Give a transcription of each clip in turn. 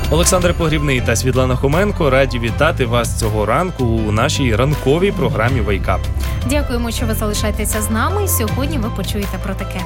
Олександр Погрібний та Світлана Хоменко раді вітати вас цього ранку у нашій ранковій програмі Wake Up. Дякуємо, що ви залишаєтеся з нами. Сьогодні ви почуєте про таке.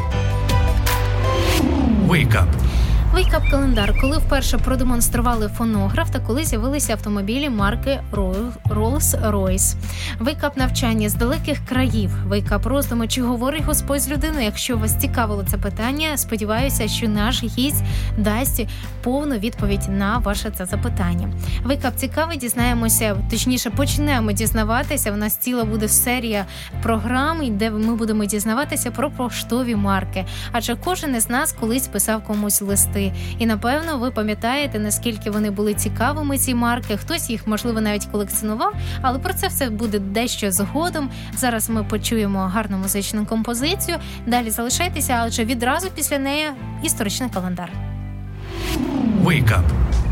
Wake Up. Wake Up календар, коли вперше продемонстрували фонограф та коли з'явилися автомобілі марки Rolls-Royce. Wake Up навчання з далеких країв. Wake Up роздуми, чи говорить Господь з людиною. Якщо вас цікавило це питання, сподіваюся, що наш гість дасть повну відповідь на ваше це запитання. Wake Up цікавий, дізнаємося, точніше почнемо дізнаватися. У нас ціла буде серія програм, де ми будемо дізнаватися про поштові марки. Адже кожен із нас колись писав комусь листи. І, напевно, ви пам'ятаєте, наскільки вони були цікавими, ці марки. Хтось їх, можливо, навіть колекціонував, але про це все буде дещо згодом. Зараз ми почуємо гарну музичну композицію. Далі залишайтеся, адже відразу після неї історичний календар. Wake Up.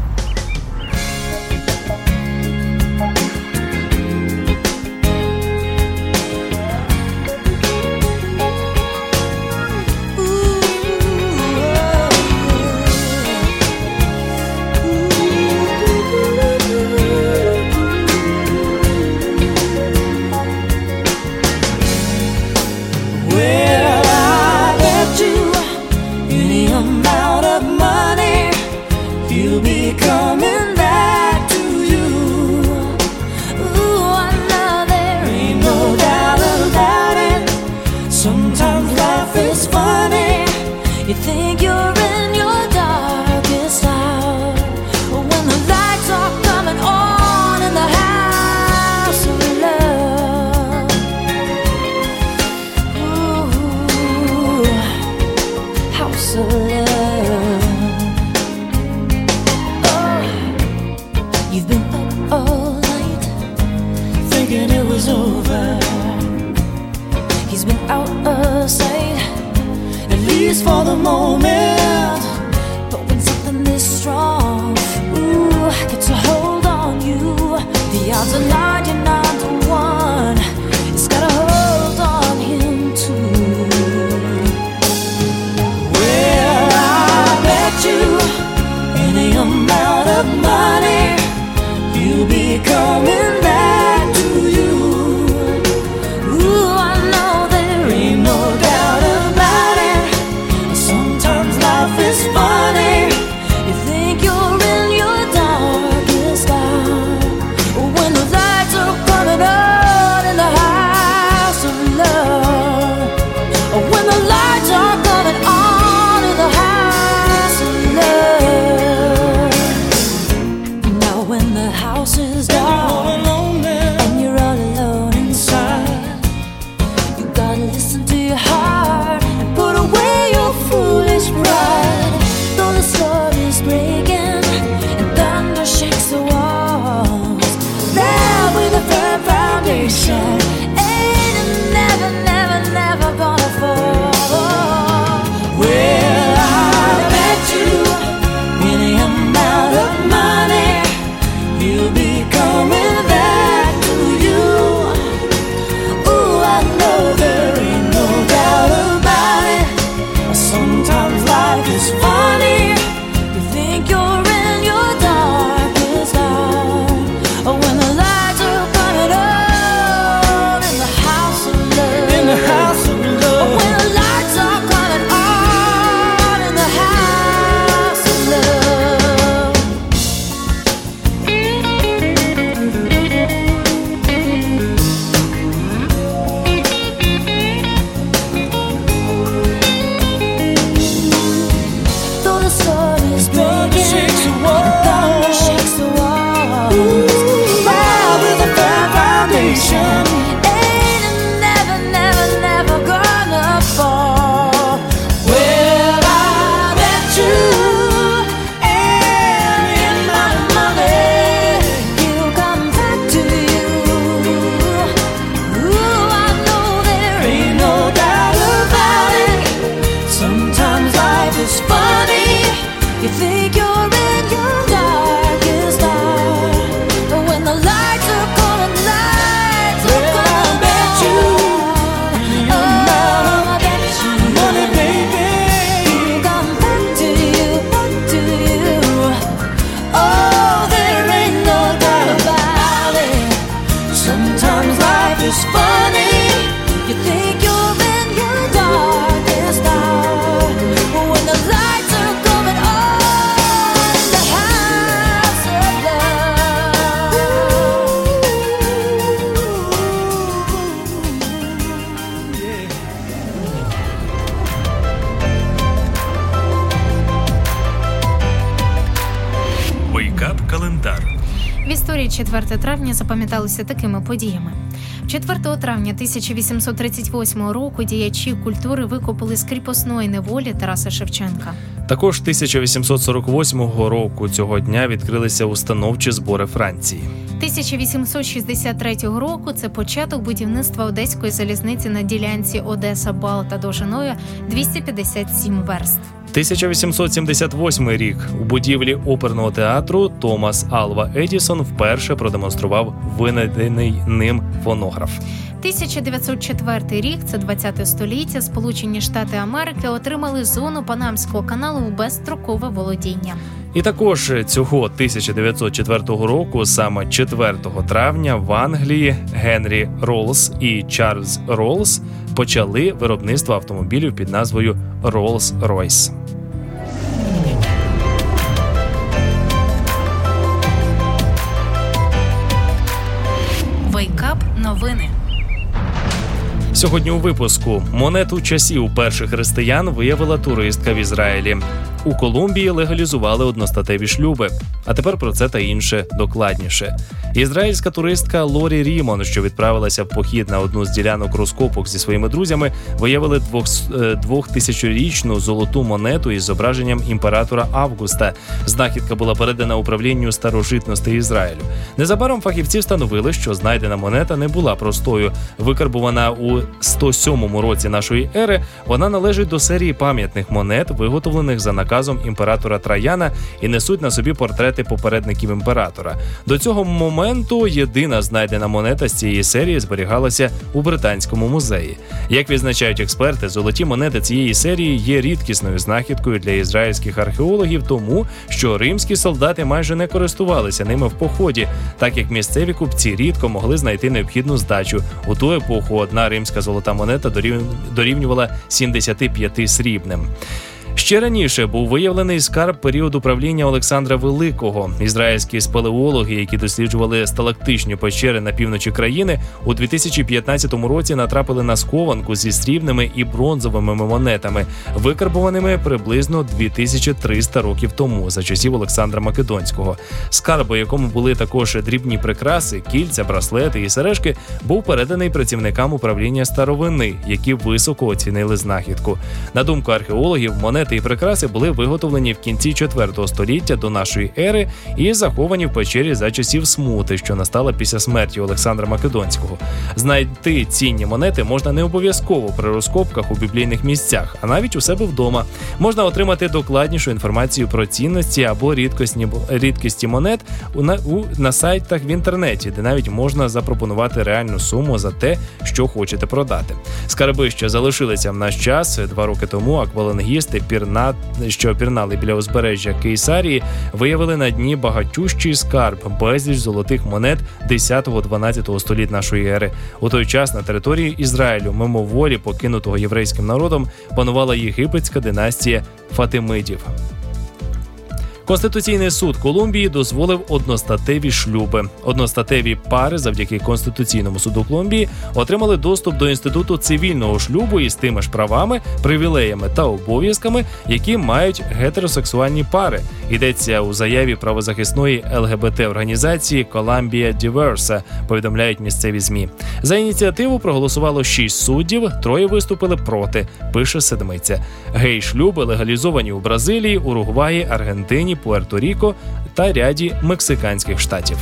You think you're in your darkest hour, when the lights are coming on in the house of love. Ooh, house of love. Oh, you've been up all night thinking it was over. He's been out of sight, at least for the moment. But when something is strong, ooh, gets a hold on you, the odds are 99-1. It's got a hold on him too. Well, I bet you any amount of money you'll be coming back to you. Ooh, I know there ain't no doubt about it. Sometimes life is funny. You think you're in your darkest hour, when the lights are coming on in the house of love. When the lights are coming on in the house of love. Now when the house is dark and you're all alone inside, you gotta listen to your heart and put away your foolish pride. Though the storm is breaking and thunder shakes the walls, there with a firm foundation, ain't it never, never, never gonna fall. Well, I bet you any amount of money you'll be coming back to you. Ooh, I know there ain't no doubt about it. Sometimes life is funny. You think you're in your darkest hour, when the lights are coming on Вейкап-календар. В історії 4 травня запам'яталося такими подіями. 4 травня 1838 року діячі культури викопали з кріпосної неволі Тараса Шевченка. Також 1848 року цього дня відкрилися установчі збори Франції. 1863 року – це початок будівництва Одеської залізниці на ділянці Одеса-Балта довжиною 257 верст. 1878 рік. У будівлі оперного театру Томас Альва Едісон вперше продемонстрував винайдений ним фонограф. 1904 рік, це 20-те століття, Сполучені Штати Америки отримали зону Панамського каналу у безстрокове володіння. І також цього 1904 року, саме 4 травня, в Англії Генрі Роллс і Чарльз Роллс почали виробництво автомобілів під назвою Rolls-Royce. Вейкап новини. Сьогодні у випуску. Монету часів перших християн виявила туристка в Ізраїлі. У Колумбії легалізували одностатеві шлюби. А тепер про це та інше докладніше. Ізраїльська туристка Лорі Рімон, що відправилася в похід на одну з ділянок розкопок зі своїми друзями, виявили 2000-річну золоту монету із зображенням імператора Августа. Знахідка була передана управлінню старожитностей Ізраїлю. Незабаром фахівці встановили, що знайдена монета не була простою. Викарбувана у 107 році нашої ери, вона належить до серії пам'ятних монет, виготовлених за наказом імператора Траяна, і несуть на собі портрети попередників імператора. До цього моменту єдина знайдена монета з цієї серії зберігалася у Британському музеї. Як відзначають експерти, золоті монети цієї серії є рідкісною знахідкою для ізраїльських археологів, тому що римські солдати майже не користувалися ними в поході, так як місцеві купці рідко могли знайти необхідну здачу. У ту епоху одна римська золота монета дорівнювала 75 срібним. Ще раніше був виявлений скарб періоду правління Олександра Великого. Ізраїльські спелеологи, які досліджували сталактичні печери на півночі країни, у 2015 році натрапили на схованку зі срібними і бронзовими монетами, викарбованими приблизно 2300 років тому, за часів Олександра Македонського. Скарб, у якому були також дрібні прикраси, кільця, браслети і сережки, був переданий працівникам управління старовини, які високо оцінили знахідку. На думку археологів, монети і прикраси були виготовлені в кінці 4 століття до нашої ери і заховані в печері за часів смути, що настала після смерті Олександра Македонського. Знайти цінні монети можна не обов'язково при розкопках у біблійних місцях, а навіть у себе вдома. Можна отримати докладнішу інформацію про цінності або рідкісті монет на сайтах в інтернеті, де навіть можна запропонувати реальну суму за те, що хочете продати. Скарби, що залишилися в наш час, 2 роки тому аквалангісти, що пірнали біля узбережжя Кейсарії, виявили на дні багатющий скарб, безліч золотих монет 10-12 століть нашої ери. У той час на території Ізраїлю, мимоволі покинутого єврейським народом, панувала єгипетська династія Фатимидів. Конституційний суд Колумбії дозволив одностатеві шлюби. Одностатеві пари завдяки Конституційному суду Колумбії отримали доступ до інституту цивільного шлюбу із тими ж правами, привілеями та обов'язками, які мають гетеросексуальні пари. Йдеться у заяві правозахисної ЛГБТ-організації Columbia Diversa, повідомляють місцеві ЗМІ. За ініціативу проголосувало 6 суддів, 3 виступили проти, пише Седмиця. Гей-шлюби легалізовані у Бразилії, Уругваї, Аргентині, Пуерто-Ріко та ряді мексиканських штатів.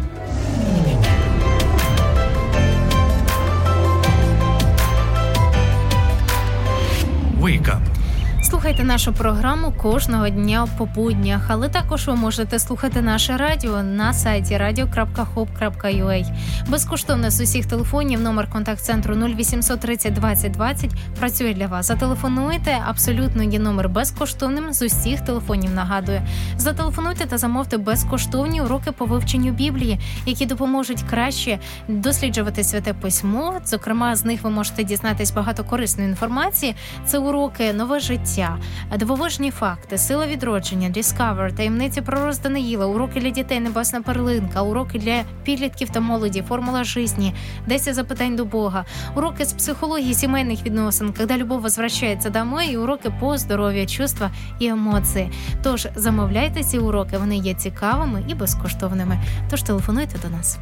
Wake up. Слухайте нашу програму кожного дня по буднях, але також ви можете слухати наше радіо на сайті radio.hope.ua. Безкоштовно з усіх телефонів номер контакт-центру 0800 30 20 20 працює для вас. Зателефонуйте, абсолютно є номер безкоштовним з усіх телефонів, нагадую. Зателефонуйте та замовте безкоштовні уроки по вивченню Біблії, які допоможуть краще досліджувати Святе Письмо. Зокрема, з них ви можете дізнатись багато корисної інформації. Це уроки «Нове життя», життя, дивовижні факти, сила відродження, Discover, таємниці про рост Даниїла, уроки для дітей, небесна перлинка, уроки для підлітків та молоді, формула житті, 10 запитань до Бога, уроки з психології сімейних відносин, коли любов возвращається домой, і уроки по здоров'ю, чувства і емоції. Тож замовляйте ці уроки, вони є цікавими і безкоштовними. Тож телефонуйте до нас.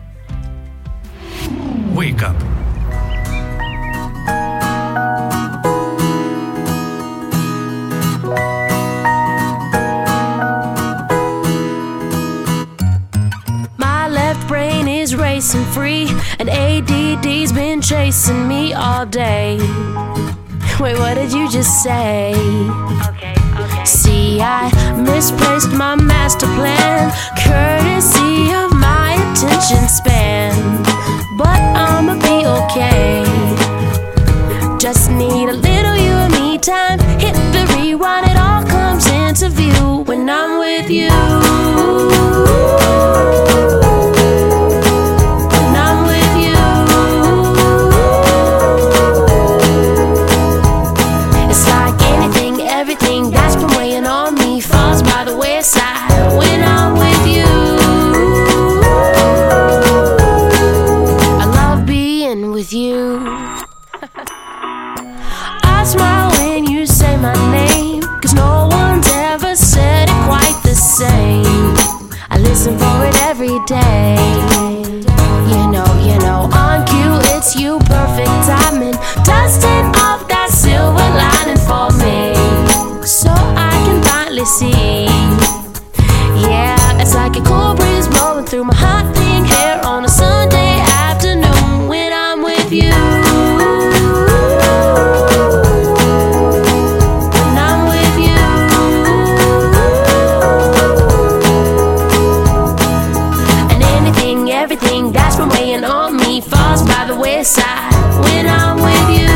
Wake up. My left brain is racing free, and ADD's been chasing me all day. Wait, what did you just say? Okay. See, I misplaced my master plan, courtesy of my attention span. But I'ma be okay. Just need a little you and me time. Hit the rewind, it all comes into view when I'm with you. When I'm with you. It's like anything, everything that's been weighing on me falls by the wayside when I'm with you. With you. I smile when you say my name, 'cause no one's ever said it quite the same. I listen for it every day. You know, on cue it's you, perfect timing, dusting off that silver lining for me, so I can finally see. Yeah, it's like a cool breeze blowing through my hot pink hair on a Sunday afternoon when I'm with you. When I'm with you. And anything, everything that's been weighing on me falls by the wayside when I'm with you.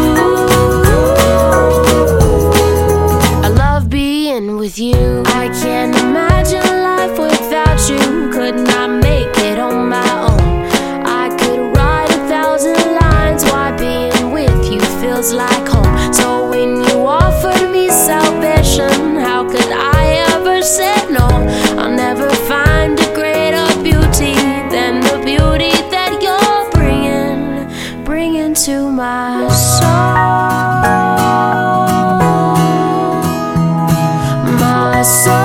I love being with you. I can't imagine life without you. Could not make it on my own. I could write 1,000 lines why being with you feels like home. So when you offered me salvation, how could I ever say no? I'll never find a greater beauty than the beauty that you're bringing to my soul. My soul.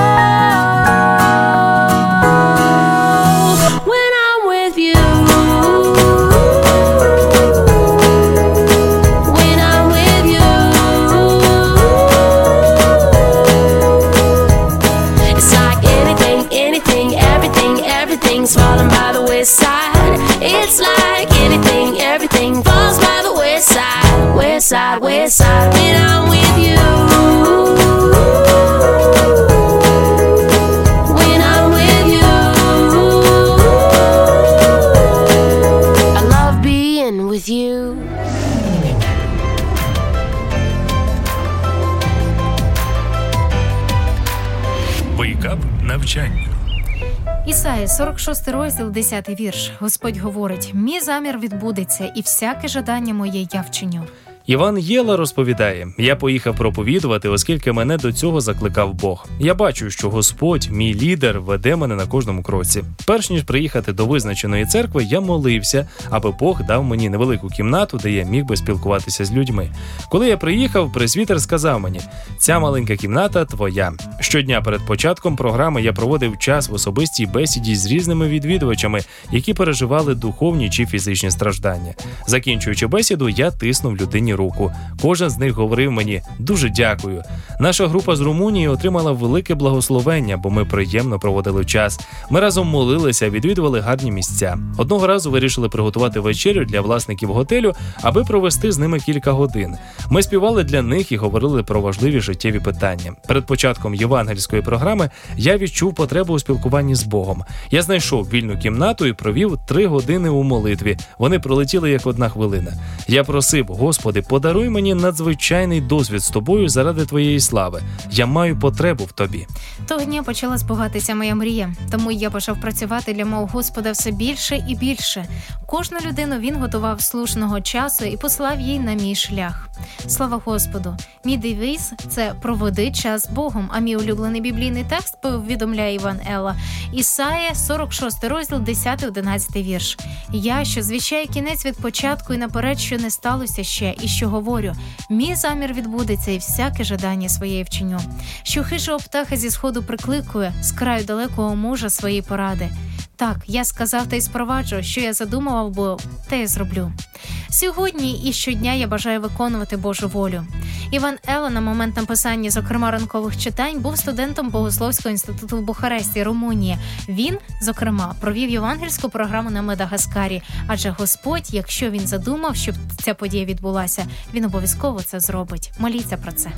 Falling by the wayside. It's like anything, everything falls by the wayside. Wayside, wayside, when I'm with you. When I'm with you. I love being with you. Wake up навчання. Ісаї, 46 розділ, 10 вірш. Господь говорить: «Мій замір відбудеться, і всяке жадання моє я вчиню». Іван Єла розповідає: «Я поїхав проповідувати, оскільки мене до цього закликав Бог. Я бачу, що Господь, мій лідер, веде мене на кожному кроці. Перш ніж приїхати до визначеної церкви, я молився, аби Бог дав мені невелику кімнату, де я міг би спілкуватися з людьми. Коли я приїхав, пресвітер сказав мені: ця маленька кімната твоя. Щодня перед початком програми я проводив час в особистій бесіді з різними відвідувачами, які переживали духовні чи фізичні страждання. Закінчуючи бесіду, я тиснув людині руку. Кожен з них говорив мені: дуже дякую. Наша група з Румунії отримала велике благословення, бо ми приємно проводили час. Ми разом молилися, відвідували гарні місця. Одного разу вирішили приготувати вечерю для власників готелю, аби провести з ними кілька годин. Ми співали для них і говорили про важливі життєві питання. Перед початком євангельської програми я відчув потребу у спілкуванні з Богом. Я знайшов вільну кімнату і провів 3 години у молитві. Вони пролетіли як 1 хвилина. Я просив: Господи, подаруй мені надзвичайний досвід з Тобою заради Твоєї слави. Я маю потребу в Тобі. Того дня почала збуватися моя мрія, тому я почав працювати для мого Господа все більше і більше. Кожну людину він готував слушного часу і послав їй на мій шлях. Слава Господу! Мій девіз – це «Проведи час з Богом», а мій улюблений біблійний текст повідомляє Іван Елла. Ісая, 46 розділ, 10-11 вірш. «Я, що звіщаю кінець від початку і наперед, що не сталося ще, і що говорю, мій замір відбудеться і всяке жадання своє вчиню. Що хижого птаха зі сходу прикликує, з краю далекого мужа свої поради. Так, я сказав та й спроваджу, що я задумував, бо те я зроблю». Сьогодні і щодня я бажаю виконувати Божу волю. Іван Елла на момент написання, зокрема, ранкових читань, був студентом Богословського інституту в Бухаресті, Румунія. Він, зокрема, провів євангельську програму на Мадагаскарі. Адже Господь, якщо він задумав, щоб ця подія відбулася, він обов'язково це зробить. Моліться про це.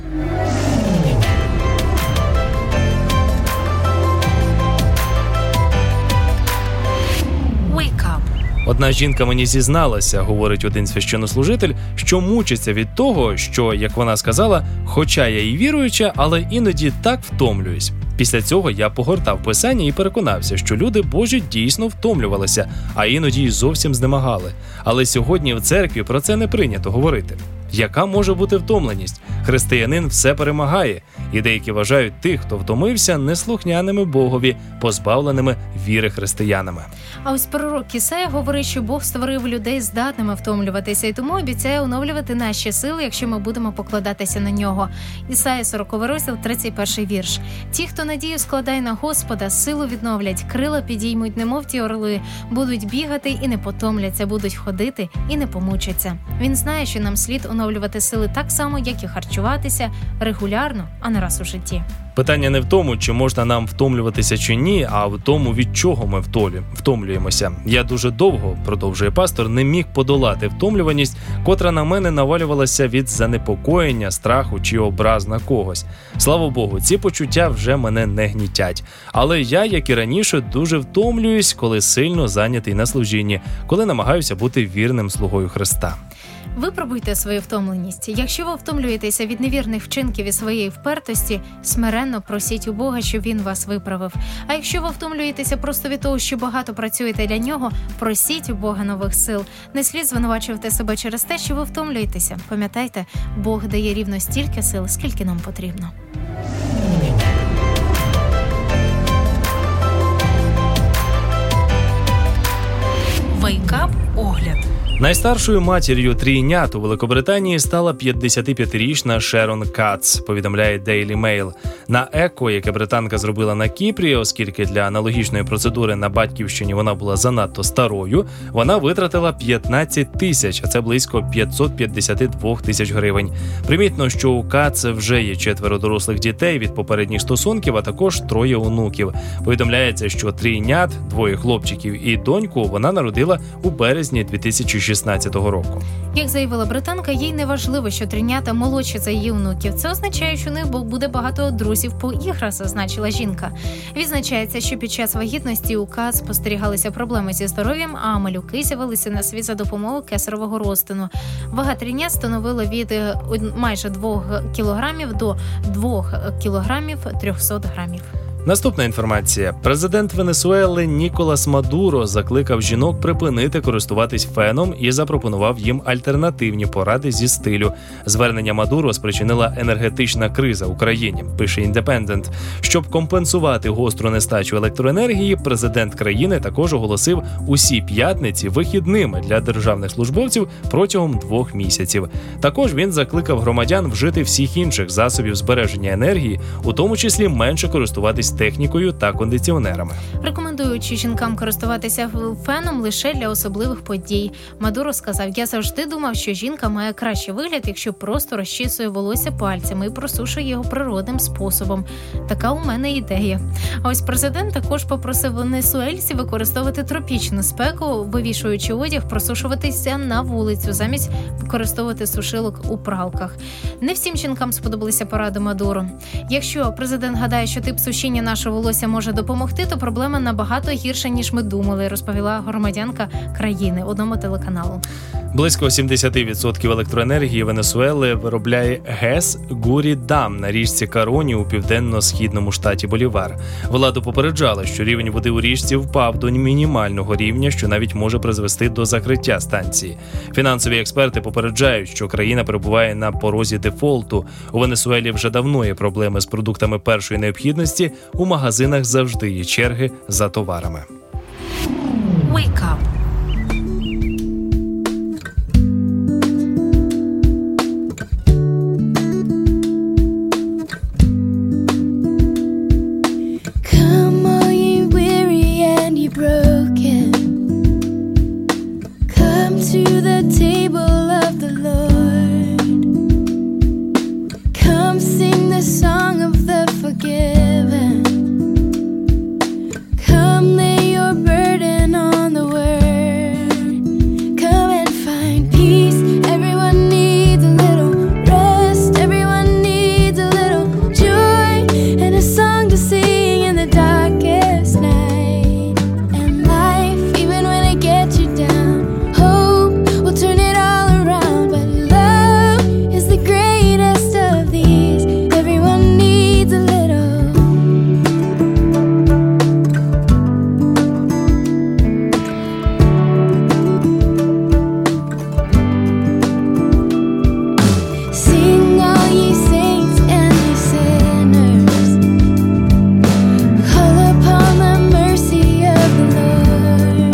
Wake up. Одна жінка мені зізналася, говорить один священнослужитель, що мучиться від того, що, як вона сказала, хоча я і віруюча, але іноді так втомлююсь. Після цього я погортав Писання і переконався, що люди Божі дійсно втомлювалися, а іноді й зовсім знемагали. Але сьогодні в церкві про це не прийнято говорити. Яка може бути втомленість? Християнин все перемагає. І деякі вважають тих, хто втомився, неслухняними Богові, позбавленими віри християнами. А ось пророк Ісая говорить, що Бог створив людей здатними втомлюватися, і тому обіцяє оновлювати наші сили, якщо ми будемо покладатися на нього. Ісая, 40 розділ, 31 вірш. «Ті, хто надію складає на Господа, силу відновлять, крила підіймуть, немов ті орли, будуть бігати і не потомляться, будуть ходити і не помучаться». Він знає, що нам слід оновлювати сили так само, як і харчуватися регулярно, а не раз у житті. Питання не в тому, чи можна нам втомлюватися чи ні, а в тому, від чого ми втомлюємося. Я дуже довго, продовжує пастор, не міг подолати втомлюваність, котра на мене навалювалася від занепокоєння, страху чи образ на когось. Слава Богу, ці почуття вже мене не гнітять. Але я, як і раніше, дуже втомлююсь, коли сильно зайнятий на служінні, коли намагаюся бути вірним слугою Христа. Випробуйте свою втомленість. Якщо ви втомлюєтеся від невірних вчинків і своєї впертості, смиренно просіть у Бога, щоб Він вас виправив. А якщо ви втомлюєтеся просто від того, що багато працюєте для Нього, просіть у Бога нових сил. Не слід звинувачувати себе через те, що ви втомлюєтеся. Пам'ятайте, Бог дає рівно стільки сил, скільки нам потрібно. Wake up. Огляд. Найстаршою матір'ю трійнят у Великобританії стала 55-річна Шерон Кац, повідомляє Daily Mail. На еко, яке британка зробила на Кіпрі, оскільки для аналогічної процедури на батьківщині вона була занадто старою, вона витратила 15 тисяч, а це близько 552 тисяч гривень. Примітно, що у Кац вже є 4 дорослих дітей від попередніх стосунків, а також 3 онуків. Повідомляється, що трійнят, 2 хлопчиків і доньку, вона народила у березні 2016 року. Як заявила британка, їй не важливо, що трійнята молодші за її онуків. Це означає, що у них буде багато друзів по іграх, зазначила жінка. Відзначається, що під час вагітності у Кац спостерігалися проблеми зі здоров'ям, а малюки з'явилися на світ за допомогою кесаревого розтину. Вага трійнят становила від майже 2 кілограмів до 2 кілограмів 300 грамів. Наступна інформація. Президент Венесуели Ніколас Мадуро закликав жінок припинити користуватись феном і запропонував їм альтернативні поради зі стилю. Звернення Мадуро спричинила енергетична криза в Україні, пише Індепендент. Щоб компенсувати гостру нестачу електроенергії, президент країни також оголосив усі п'ятниці вихідними для державних службовців протягом 2 місяців. Також він закликав громадян вжити всіх інших засобів збереження енергії, у тому числі менше користуватись технікою та кондиціонерами. Рекомендуючи жінкам користуватися феном лише для особливих подій. Мадуро сказав: «Я завжди думав, що жінка має кращий вигляд, якщо просто розчісує волосся пальцями і просушує його природним способом. Така у мене ідея». А ось президент також попросив венесуельців використовувати тропічну спеку, вивішуючи одяг, просушуватися на вулицю, замість використовувати сушилок у пралках. Не всім жінкам сподобалися поради Мадуро. Якщо президент гадає, що тип сушіння нашого волосся може допомогти, то проблема набагато гірша, ніж ми думали, розповіла громадянка країни одному телеканалу. Близько 70% електроенергії Венесуели виробляє ГЕС Гурі-Дам на річці Кароні у південно-східному штаті Болівар. Владу попереджала, що рівень води у річці впав до мінімального рівня, що навіть може призвести до закриття станції. Фінансові експерти попереджають, що країна перебуває на порозі дефолту. У Венесуелі вже давно є проблеми з продуктами першої необхідності, у магазинах завжди є черги за товарами. Wake up. Come all ye weary and ye broken, come to the table of the Lord. Come sing the song of the forgiven. Come lay your burden on the word. Come and find peace. Everyone needs a little rest. Everyone needs a little joy and a song to sing in the darkest night. And life, even when it gets you down, hope will turn it all around. But love is the greatest of these. Everyone needs a little. Sing all ye saints and ye sinners, call upon the mercy of the Lord.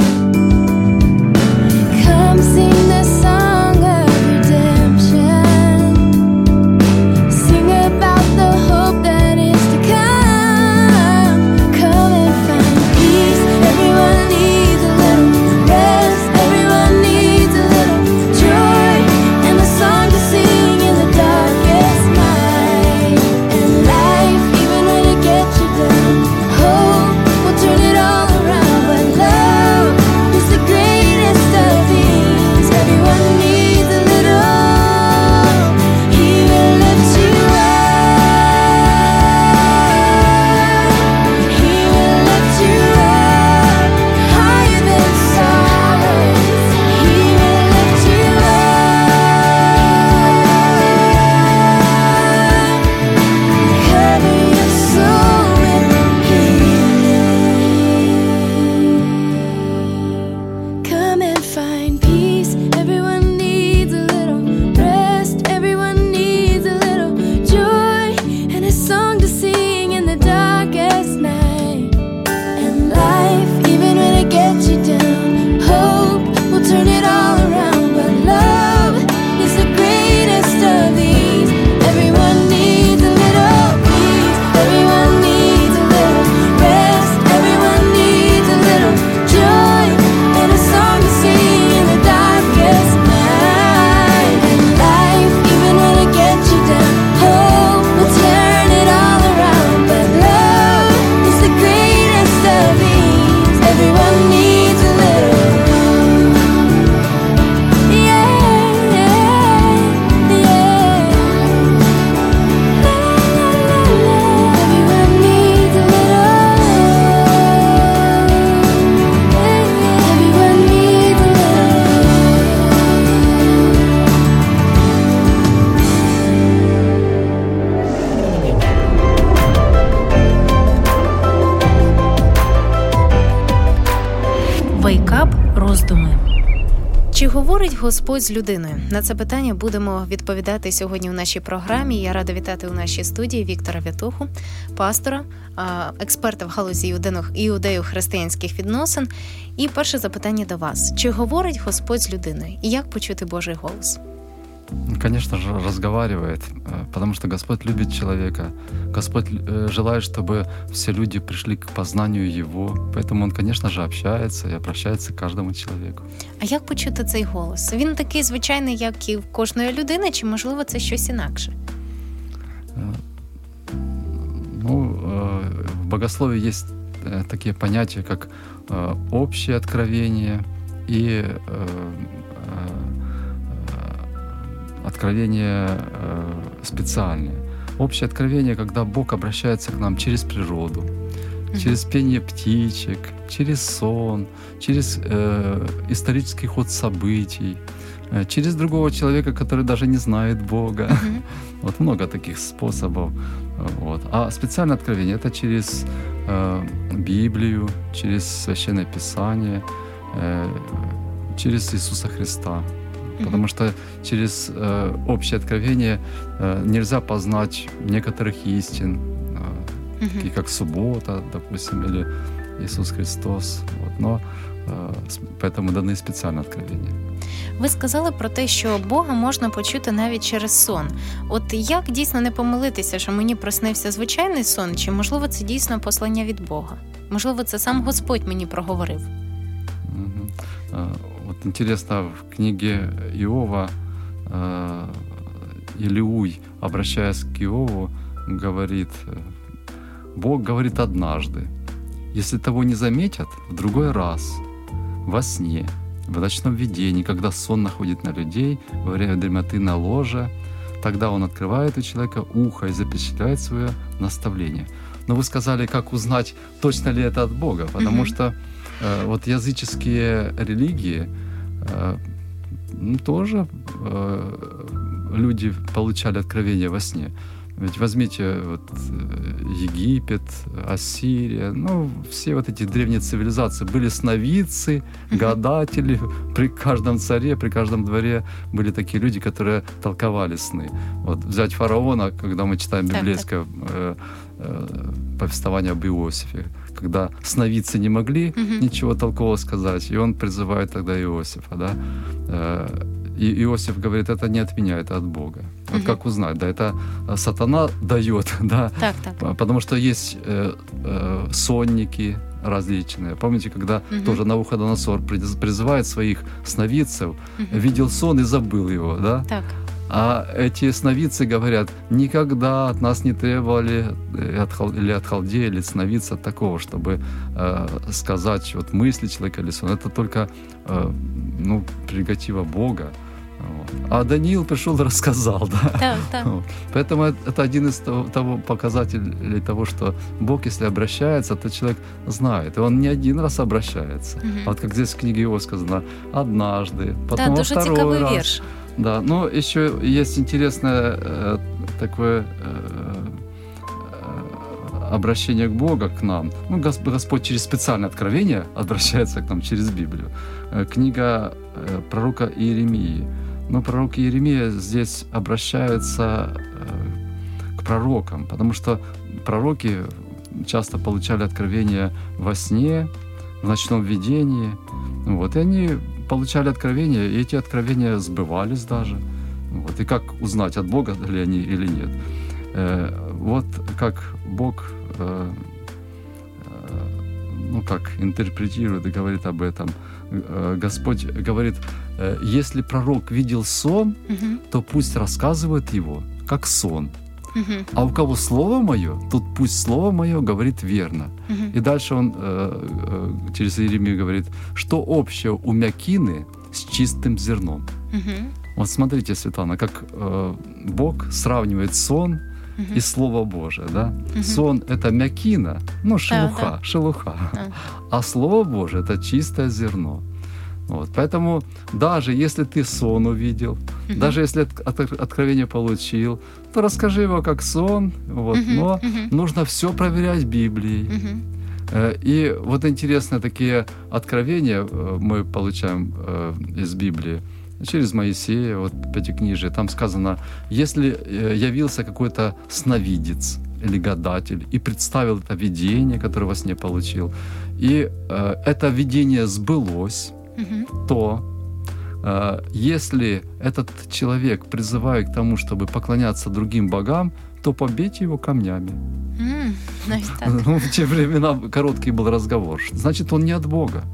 Come sing the song of redemption, sing about the hope that is to come. Come and find peace. Everyone needs a little rest. Everyone needs a little joy and a song to sing in the darkest night. And life, even when it gets you down, hope will turn it all around. But love is the greatest of these. Everyone needs a little. He will lift you up. He will lift you up higher than sorrows. He will lift you up. Cover your soul with healing. Come and find peace. Everyone needs a little rest. Everyone needs a little joy and a song to sing in the darkest night. And life, even when it gets you down, hope will turn it all around. But love is the greatest of these. Everyone needs a little peace. Everyone needs a little rest. Everyone needs a little joy and a song to sing in the darkest night. And life, even when it gets you down, hope will turn it all around. But love is the greatest of these. Everyone needs a little. Yeah, yeah, yeah. Everyone needs a little. Everyone needs a Wake up. Роздуми. Чи говорить Господь з людиною? На це питання будемо відповідати сьогодні в нашій програмі. Я рада вітати у нашій студії Віктора В'ятуху, пастора, експерта в галузі іудею-християнських відносин. І перше запитання до вас. Чи говорить Господь з людиною? І як почути Божий голос? Конечно же, разговаривает, потому что Господь любит человека. Господь желает, чтобы все люди пришли к познанию Его. Поэтому Он, конечно же, общается и обращается к каждому человеку. А як почути цей голос? Він такий звичайний, як і в кожної людини, чи, можливо, це щось інакше? В богословии есть такие понятия, как общее откровение и откровение специальное. Общее откровение, когда Бог обращается к нам через природу, через пение птичек, через сон, через исторический ход событий, через другого человека, который даже не знает Бога. Вот много таких способов. Вот. А специальное откровение — это через Библию, через Священное Писание, через Иисуса Христа. Потому что через общее откровение нельзя познать некоторых истин, такие как суббота, допустим, или Иисус Христос. Вот. Но поэтому даны спеціальне откровення. Ви сказали про те, що Бога можна почути навіть через сон. От як дійсно не помилитися, що мені приснився звичайний сон, чи, можливо, це дійсно послання від Бога? Можливо, це сам Господь мені проговорив? Вот интересно, в книге Иова Илиуй, обращаясь к Иову, говорит: Бог говорит однажды, если того не заметят, в другой раз, во сне, в ночном видении, когда сон находит на людей, во время дремоты на ложе, тогда он открывает у человека ухо и запечатляет свое наставление. Но вы сказали, как узнать, точно ли это от Бога, потому что вот языческие религии тоже люди получали откровения во сне. Ведь возьмите вот Египет, Ассирия, все вот эти древние цивилизации. Были сновидцы, гадатели. При каждом царе, при каждом дворе были такие люди, которые толковали сны. Вот взять фараона, когда мы читаем библейское повествование об Иосифе, когда сновидцы не могли ничего толкового сказать, и он призывает тогда Иосифа, да? И Иосиф говорит: это не от меня, это от Бога. Вот как узнать? Да, это сатана дает, да? Так. Потому что есть сонники различные. Помните, когда тоже Навуходоносор призывает своих сновидцев, видел сон и забыл его, да? Так. А эти сновидцы говорят: никогда от нас не требовали или от халдея, или сновидца такого, чтобы сказать вот мысли человека или сон. Это только прерогатива Бога. Вот. А Даниил пришел и рассказал, да? Так. Вот. Поэтому это один из того показателей того, что Бог, если обращается, то человек знает. И он не один раз обращается. Вот как здесь в книге его сказано: однажды, потом во второй раз. Вірш. Да, но еще есть интересное такое обращение к Богу, к нам. Господь через специальное откровение обращается к нам через Библию. Книга пророка Иеремии. Пророк Иеремия здесь обращается к пророкам, потому что пророки часто получали откровения во сне, в ночном видении. Вот, и они получали откровения, и эти откровения сбывались даже. Вот, и как узнать, от Бога ли они или нет? Вот как Бог как интерпретирует и говорит об этом. Господь говорит: если пророк видел сон, то пусть рассказывает его, как сон. А у кого слово мое, тут пусть слово мое говорит верно. И дальше он через Иеремию говорит: что общего у мякины с чистым зерном. Вот смотрите, Светлана, как Бог сравнивает сон и Слово Божие. Да? Сон — это мякина, шелуха. А Слово Божие — это чистое зерно. Вот. Поэтому даже если ты сон увидел, даже если откровение получил, то расскажи его как сон. Вот. Но нужно все проверять Библией. И вот интересные такие откровения мы получаем из Библии через Моисея, вот Пятикнижие. Там сказано: если явился какой-то сновидец или гадатель и представил это видение, которое во сне получил, и это видение сбылось, то если этот человек призывает к тому, чтобы поклоняться другим богам, то побейте его камнями. В те времена короткий был разговор. Значит, он не от Бога.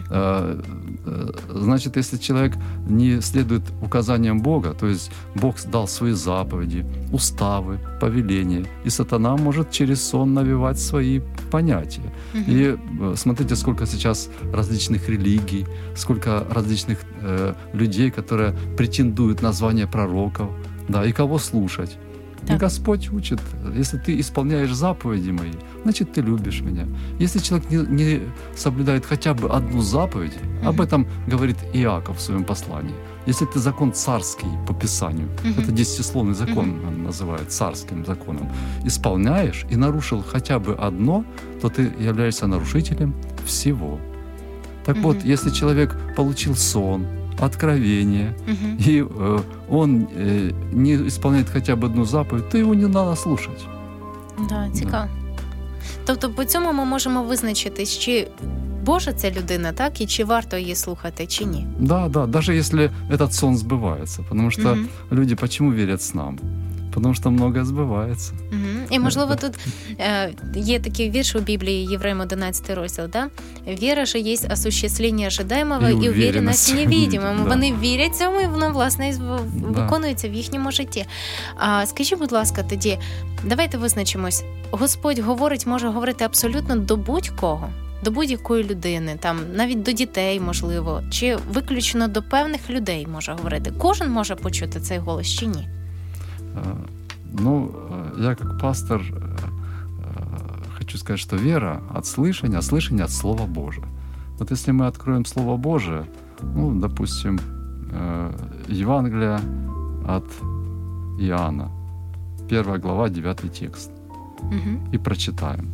Значит, если человек не следует указаниям Бога, то есть Бог дал свои заповеди, уставы, повеления, и сатана может через сон навевать свои понятия. И смотрите, сколько сейчас различных религий, сколько различных людей, которые претендуют на звание пророков, да, и кого слушать. И Господь учит, если ты исполняешь заповеди мои, значит, ты любишь меня. Если человек не соблюдает хотя бы одну заповедь, об этом говорит Иаков в своем послании. Если ты закон царский по Писанию, это 10-словный закон называют царским законом, исполняешь и нарушил хотя бы одно, то ты являешься нарушителем всего. Так вот, если человек получил сон, откровение, и он не исполняет хотя б одну заповідь, то його не треба слухати. Да, цікаво. Тобто по цьому ми можемо визначити, чи Божа ця людина, так, і чи варто її слухати, чи ні. Да, даже если этот сон сбывается, потому что люди почему верят снам? Потому что многое сбывается. І, можливо, тут є такий вірш у Біблії, Євреям 11 розділ, да? «Віра же є осуществлення ожидаемого і уверенность невидимого». Вони вірять цьому, і воно, власне, виконується в їхньому житті. Скажіть, будь ласка, тоді, давайте визначимось. Господь може говорити абсолютно до будь-кого, до будь-якої людини, там, навіть до дітей, можливо, чи виключно до певних людей може говорити. Кожен може почути цей голос чи ні? Ну, я как пастор хочу сказать, что вера от слышания, а слышание от Слова Божия. Вот если мы откроем Слово Божие, ну, допустим, Евангелие от Иоанна, 1 глава, 9 текст, и прочитаем.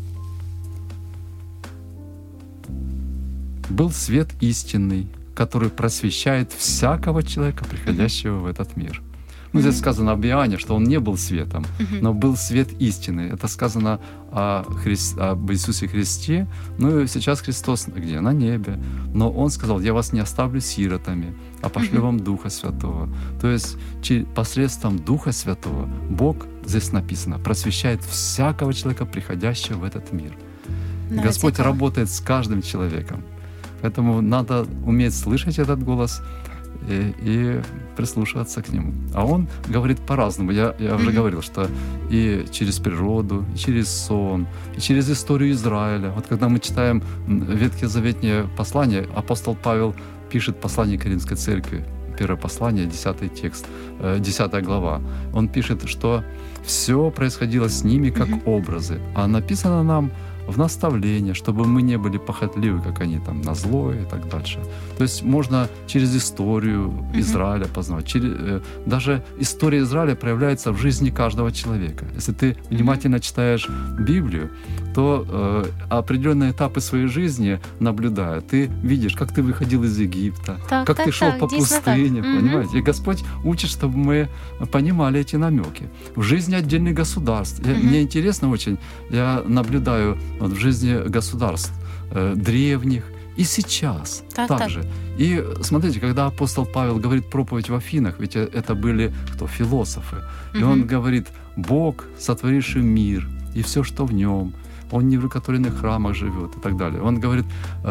«Был свет истинный, который просвещает всякого человека, приходящего в этот мир». Ну, здесь сказано об Иоанне, что он не был светом, но был свет истины. Это сказано об Иисусе Христе. Ну и сейчас Христос где? На небе. Но Он сказал: «Я вас не оставлю сиротами, а пошлю вам Духа Святого». То есть посредством Духа Святого Бог, здесь написано, просвещает всякого человека, приходящего в этот мир. Да, Господь работает с каждым человеком. Поэтому надо уметь слышать этот голос и прислушиваться к нему. А он говорит по-разному. Я уже говорил, что и через природу, и через сон, и через историю Израиля. Вот когда мы читаем Ветхозаветное послание, апостол Павел пишет послание Коринфской церкви, первое послание, 10 текст, 10 глава. Он пишет, что все происходило с ними как образы, а написано нам в наставление, чтобы мы не были похотливы, как они там, на зло и так дальше. То есть можно через историю Израиля познавать. Даже история Израиля проявляется в жизни каждого человека. Если ты внимательно читаешь Библию, то определенные этапы своей жизни, наблюдая, ты видишь, как ты выходил из Египта, как ты шел по пустыне, понимаете? И Господь учит, чтобы мы понимали эти намеки. В жизни отдельных государств. Мне интересно очень, я наблюдаю в жизни государств древних и сейчас также. И смотрите, когда апостол Павел говорит проповедь в Афинах, ведь это были философы, и он говорит: Бог, сотворивший мир и все, что в нем, Он не в рукотворенных храмах живет и так далее. Он говорит,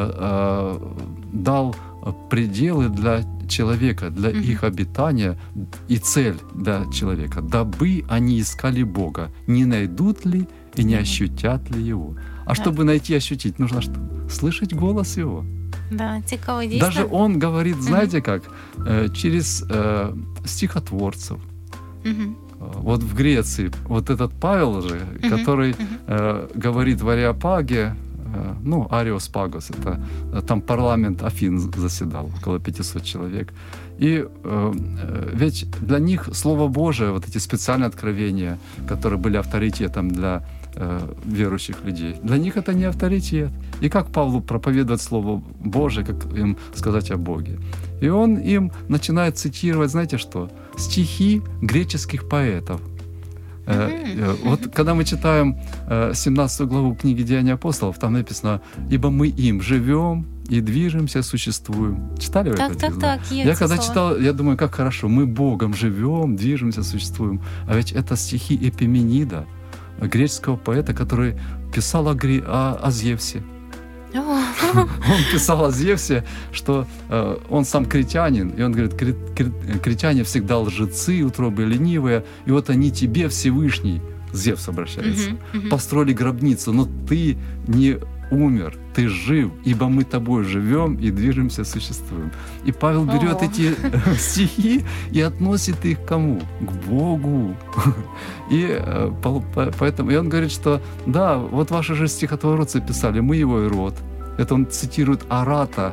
дал пределы для человека, для их обитания и цель для человека, дабы они искали Бога, не найдут ли и не ощутят ли Его. А чтобы найти и ощутить, нужно что? Слышать голос Его. Да, цікаво, дійсно. Даже Он говорит, знаете как, через стихотворцев. Вот в Греции, вот этот Павел же, который говорит в Ареопаге, Ареоспагос, это там парламент Афин заседал, около 500 человек. И ведь для них Слово Божие, вот эти специальные откровения, которые были авторитетом для верующих людей, для них это не авторитет. И как Павлу проповедовать Слово Божие, как им сказать о Боге? И он им начинает цитировать, знаете что? Стихи греческих поэтов. Вот когда мы читаем 17 главу книги «Деяния апостолов», там написано: «Ибо мы им живем и движемся, существуем». Читали вы это? Так. Я когда читал, я думаю, как хорошо. Мы Богом живем, движемся, существуем. А ведь это стихи Эпименида, греческого поэта, который писал о Зевсе. Он писал о Зевсе, что он сам критянин, и он говорит: критяне всегда лжецы, утробы ленивые, и вот они тебе, Всевышний, Зевс обращается, построили гробницу, но ты не умер, ты жив, ибо мы тобой живем и движемся, существуем. И Павел берет эти стихи и относит их к кому? К Богу. И поэтому он говорит, что да, вот ваши же стихотворцы писали, мы его и род. Это он цитирует Арата,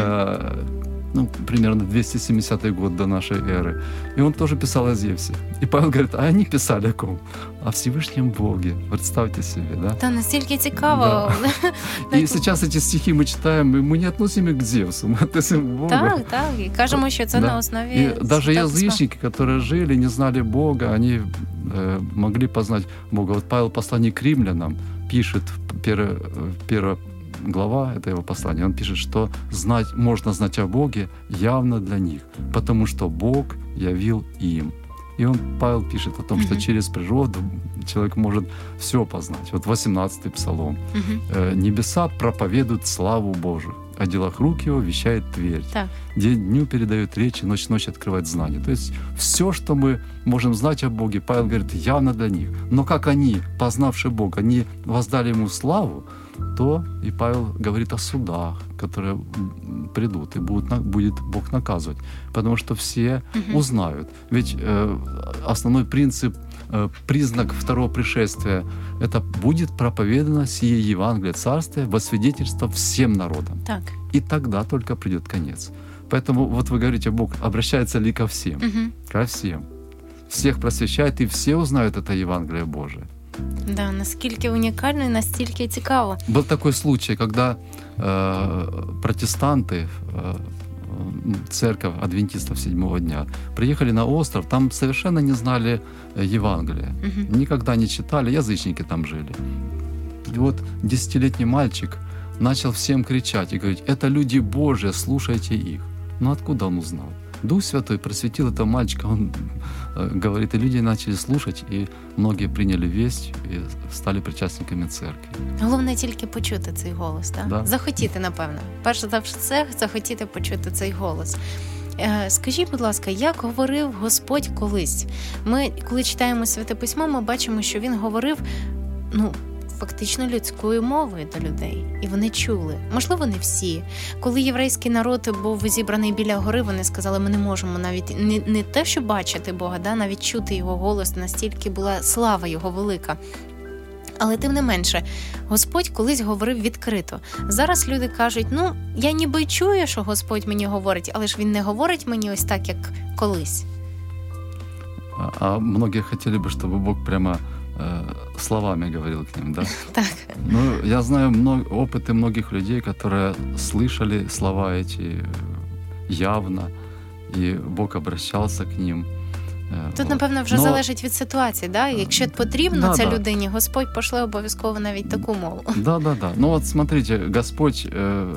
примерно 270 год до нашей эры. И он тоже писал о Зевсе. И Павел говорит, а они писали о ком? О Всевышнем Боге. Представьте себе, да? Та настільки цікаво. Да. И сейчас эти стихи мы читаем, и мы не относим их к Зевсу, мы относим к Богу. Так. І кажемо, що це на основі... И даже язычники, которые жили, не знали Бога, они могли познать Бога. Вот Павел, послание к римлянам, пишет, первая глава, это его послание, он пишет, что можно знать о Боге явно для них, потому что Бог явил им. И Павел пишет о том, что через природу человек может все познать. Вот 18-й псалом. «Небеса проповедуют славу Божию, о делах рук его вещает Тверь. День дню передает речи, ночь открывает знания». То есть все, что мы можем знать о Боге, Павел говорит, явно для них. Но как они, познавши Бога, они воздали Ему славу, то и Павел говорит о судах, которые придут, и будет Бог наказывать. Потому что все узнают. Ведь основной принцип, признак второго пришествия — это будет проповедано сие Евангелие Царствия во свидетельство всем народам. Так. И тогда только придет конец. Поэтому вот вы говорите, Бог обращается ли ко всем? Ко всем. Всех просвещает, и все узнают это Евангелие Божие. Да, наскільки унікально і настільки цікаво. Был такой случай, когда протестанты, церковь адвентистов седьмого дня, приехали на остров, там совершенно не знали Евангелия, никогда не читали, язычники там жили. И вот 10-летний мальчик начал всем кричать и говорить, это люди Божьи, слушайте их. Но откуда он узнал? Дух Святой просветил этого мальчика, он говорит, и люди начали слушать, и многие приняли весть и стали причасниками церкви. Головне тільки почути цей голос, так? Да. Захотіти, напевно. Перш за все, захотіти почути цей голос. Скажіть, будь ласка, як говорив Господь колись? Ми, коли читаємо Святе Письмо, ми бачимо, що Він говорив, фактично людською мовою до людей. І вони чули. Можливо, не всі. Коли єврейський народ був зібраний біля гори, вони сказали, ми не можемо навіть не те, що бачити Бога, навіть чути Його голос, настільки була слава Його велика. Але тим не менше, Господь колись говорив відкрито. Зараз люди кажуть, я ніби чую, що Господь мені говорить, але ж Він не говорить мені ось так, як колись. А многие хотели бы, чтобы Бог прямо словами говорил к ним, да? Так. Я знаю опыты многих людей, которые слышали слова эти явно, и Бог обращался к ним. Тут, напевно, вже залежить від ситуації, да? Якщо потрібно це людині, Господь пошле обов'язково навіть таку мову. Да. Вот смотрите, Господь,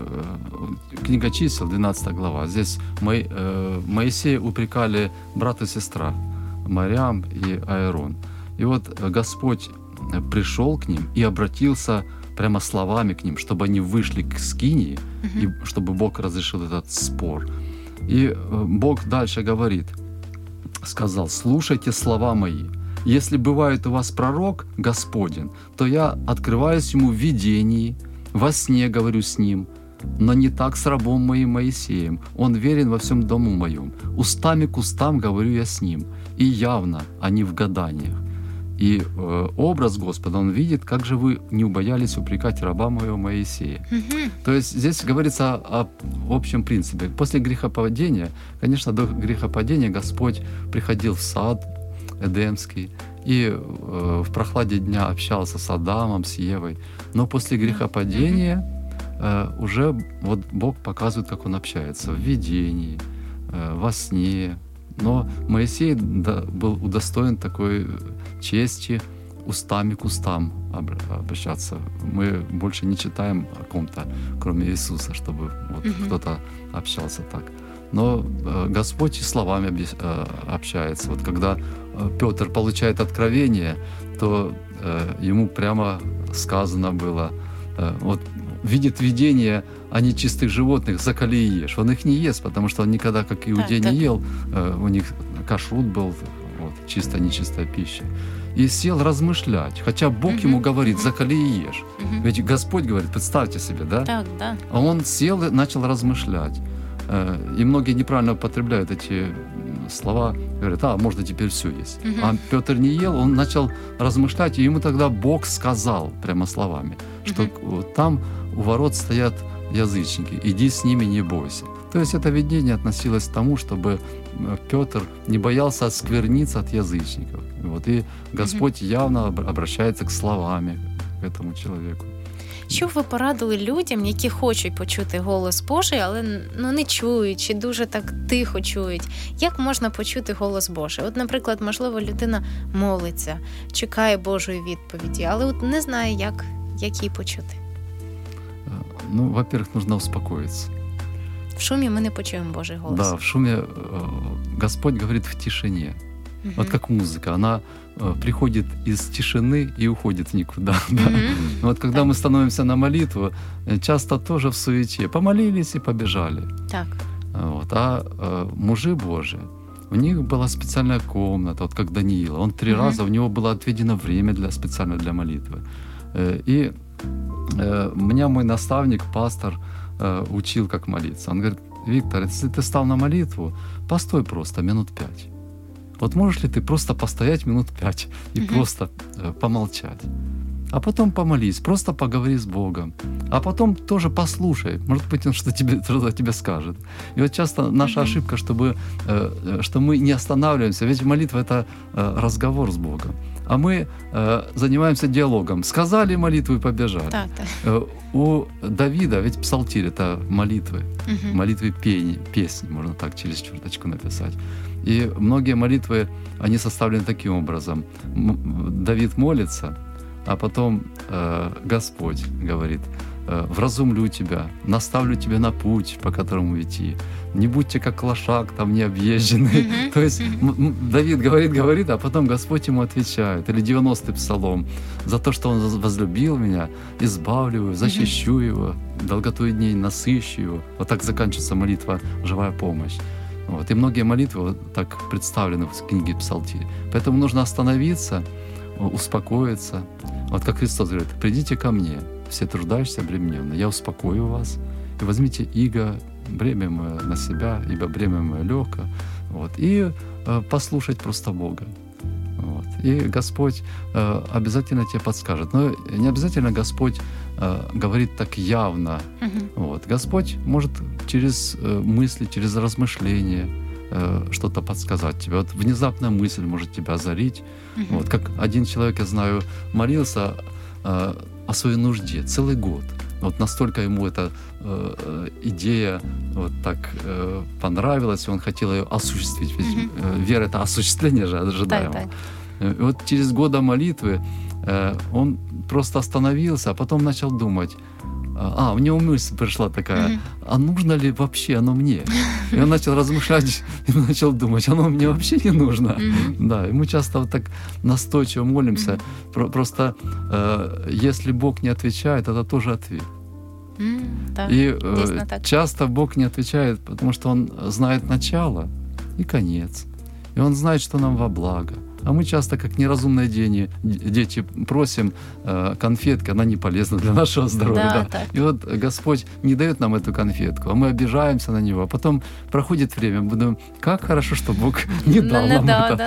книга Чисел, 12 глава, здесь Моисея упрекали брат и сестра, Марьям и Аарон. И вот Господь пришел к ним и обратился прямо словами к ним, чтобы они вышли к скинии, и чтобы Бог разрешил этот спор. И Бог дальше говорит, сказал, слушайте слова мои. Если бывает у вас пророк Господень, то я открываюсь ему в видении, во сне говорю с ним, но не так с рабом моим Моисеем. Он верен во всем дому моем. Устами к устам говорю я с ним, и явно, а не в гаданиях. И образ Господа он видит, как же вы не убоялись упрекать раба моего Моисея. То есть здесь говорится о общем принципе. После грехопадения, конечно, до грехопадения Господь приходил в сад Эдемский и в прохладе дня общался с Адамом, с Евой. Но после грехопадения уже вот Бог показывает, как Он общается в видении, во сне. Но Моисей был удостоен такой чести устами к устам обращаться. Мы больше не читаем о ком-то, кроме Иисуса, чтобы кто-то общался так. Но Господь и словами общается. Вот когда Петр получает откровение, то ему прямо сказано было, вот видит видение о нечистых животных, закали и ешь. Он их не ест, потому что он никогда, как иудей, не ел. У них кашрут был, чистая, нечистая пища. и сел размышлять. Хотя Бог ему говорит: закали и ешь. Ведь Господь говорит, представьте себе, да? Так, да. А он сел и начал размышлять. И многие неправильно употребляют эти слова, говорят: можно теперь все есть. А Петр не ел, он начал размышлять, и ему тогда Бог сказал прямо словами, что там у ворот стоят язычники, иди с ними, не бойся. То есть это видение относилось к тому, чтобы Петр не боялся оскверниться от язычников. Вот, и Господь явно обращается к словами к этому человеку. Що б ви порадили людям, які хочуть почути голос Божий, але не чують, чи дуже так тихо чують? Як можна почути голос Божий? От, наприклад, можливо, людина молиться, чекає Божої відповіді, але от не знає, як її почути. Во-первых, нужно успокоиться. В шумі ми не почуємо Божий голос. Да, в шуме Господь говорит в тишине. Вот как музыка, она приходит из тишины и уходит в никуда. Да? Вот когда мы становимся на молитву, часто тоже в суете. Помолились и побежали. Так. Вот. А мужи Божии, у них была специальная комната, вот как Даниила. Он 3 раза, у него было отведено время специально для молитвы. И меня мой наставник, пастор, учил, как молиться. Он говорит: Виктор, если ты стал на молитву, постой просто минут 5. Вот можешь ли ты просто постоять минут 5 и просто помолчать? А потом помолись, просто поговори с Богом. А потом тоже послушай. Может быть, Он что-то тебе скажет. И вот часто наша ошибка, что мы не останавливаемся. Ведь молитва — это разговор с Богом. А мы занимаемся диалогом. Сказали молитву и побежали. Так. У Давида, ведь псалтирь — это молитвы. Молитвы песни, можно так через черточку написать. И многие молитвы, они составлены таким образом. Давид молится, а потом Господь говорит: вразумлю тебя, наставлю тебя на путь, по которому идти. Не будьте как лошак, там необъезженный. То есть Давид говорит, а потом Господь ему отвечает. Или 90-й псалом: за то, что Он возлюбил меня, избавлю его, защищу его, долготу дней насыщу его. Вот так заканчивается молитва «Живая помощь». Вот. И многие молитвы вот так представлены в книге Псалтирь. Поэтому нужно остановиться, успокоиться. Вот как Христос говорит: придите ко мне, все труждающиеся, обремененные, я успокою вас. И возьмите иго, бремя мое на себя, ибо бремя мое легко. Вот. И послушать просто Бога. Вот. И Господь обязательно тебе подскажет. Но не обязательно Господь говорит так явно. Вот. Господь может через мысли, через размышления что-то подсказать тебе. Вот внезапная мысль может тебя озарить. Вот. Как один человек, я знаю, молился о своей нужде целый год. Вот настолько ему эта идея вот так понравилась, и он хотел ее осуществить. Ведь вера — это осуществление же ожидаемо. И вот через года молитвы он просто остановился, а потом начал думать: у него мысль пришла такая: а нужно ли вообще оно мне? И он начал размышлять и начал думать: оно мне вообще не нужно. Да, и мы часто вот так настойчиво молимся. Просто если Бог не отвечает, это тоже ответ. И часто Бог не отвечает, потому что Он знает начало и конец. И Он знает, что нам во благо. А мы часто, как неразумные дети, просим конфетки, она не полезна для нашего здоровья. Да. И вот Господь не дает нам эту конфетку, а мы обижаемся на Него. А потом проходит время, мы думаем: как хорошо, что Бог не дал нам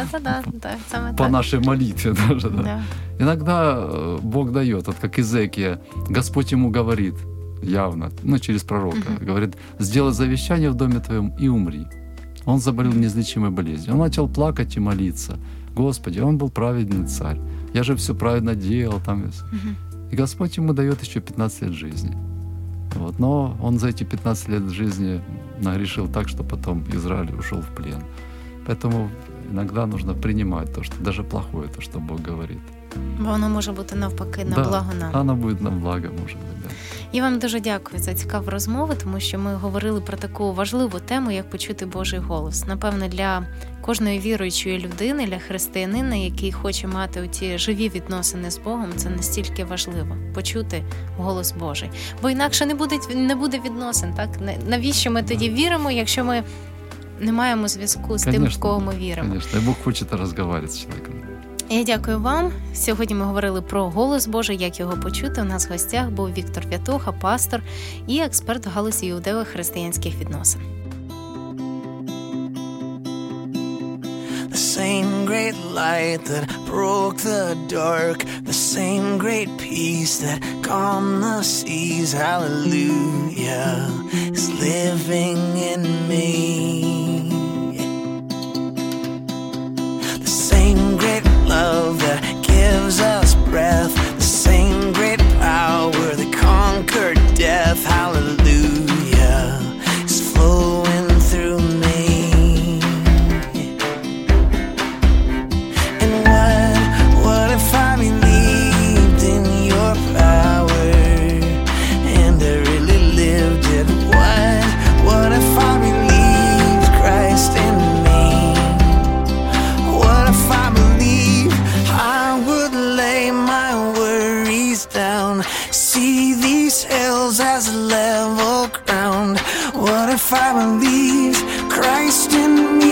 это по нашей молитве даже. Да. Иногда Бог дает, вот как Иезекия, Господь ему говорит явно, через пророка, говорит: сделай завещание в доме твоем и умри. Он заболел неизлечимой болезнью. Он начал плакать и молиться: Господи, он был праведный царь, я же все правильно делал. И Господь ему дает еще 15 лет жизни. Вот. Но он за эти 15 лет жизни нагрешил так, что потом Израиль ушел в плен. Поэтому иногда нужно принимать то, что даже плохое, то, что Бог говорит. Бо воно може бути навпаки на благо нам. Воно буде на благо, може бути, да. Я вам дуже дякую за цікаву розмову, тому що ми говорили про таку важливу тему, як почути Божий голос. Напевно, для кожної віруючої людини, для християнина, який хоче мати оті живі відносини з Богом, це настільки важливо – почути голос Божий. Бо інакше не буде відносин, так? Навіщо ми тоді віримо, якщо ми не маємо зв'язку з тим, в кого ми віримо? Звісно, Бог хоче розмовляти з чоловіком. Я дякую вам. Сьогодні ми говорили про голос Божий, як його почути. У нас в гостях був Віктор В'ятуха, пастор і експерт в галузі іудеїв християнських відносин. The same great light that broke the dark, the same great peace that calmed the seas, hallelujah, is living in me. The same great love that gives us breath, the same great power that conquered death, hallelujah, is flowing through me. What if I believed in your power and I really lived it? What if I believed Christ in me? What if I believed I would lay my worries down, see these hills as level ground? What if I believed Christ in me?